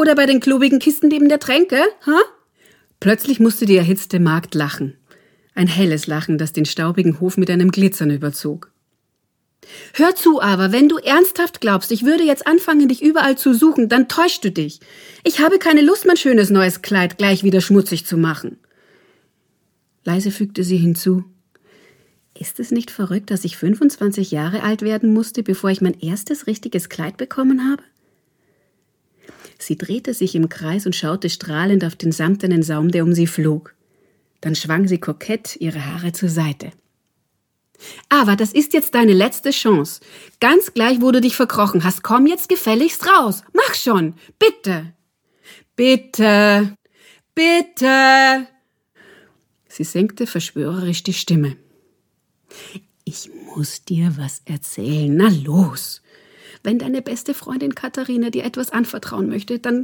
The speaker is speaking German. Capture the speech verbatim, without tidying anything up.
Oder bei den klobigen Kisten neben der Tränke? Ha? Plötzlich musste die erhitzte Magd lachen. Ein helles Lachen, das den staubigen Hof mit einem Glitzern überzog. »Hör zu, aber, wenn du ernsthaft glaubst, ich würde jetzt anfangen, dich überall zu suchen, dann täuschst du dich. Ich habe keine Lust, mein schönes neues Kleid gleich wieder schmutzig zu machen.« Leise fügte sie hinzu: »Ist es nicht verrückt, dass ich fünfundzwanzig Jahre alt werden musste, bevor ich mein erstes richtiges Kleid bekommen habe?« Sie drehte sich im Kreis und schaute strahlend auf den samtenen Saum, der um sie flog. Dann schwang sie kokett ihre Haare zur Seite. »Aber das ist jetzt deine letzte Chance. Ganz gleich, wo du dich verkrochen hast, komm jetzt gefälligst raus. Mach schon, bitte. Bitte, bitte.« Sie senkte verschwörerisch die Stimme. »Ich muss dir was erzählen. Na los. Wenn deine beste Freundin Katharina dir etwas anvertrauen möchte, dann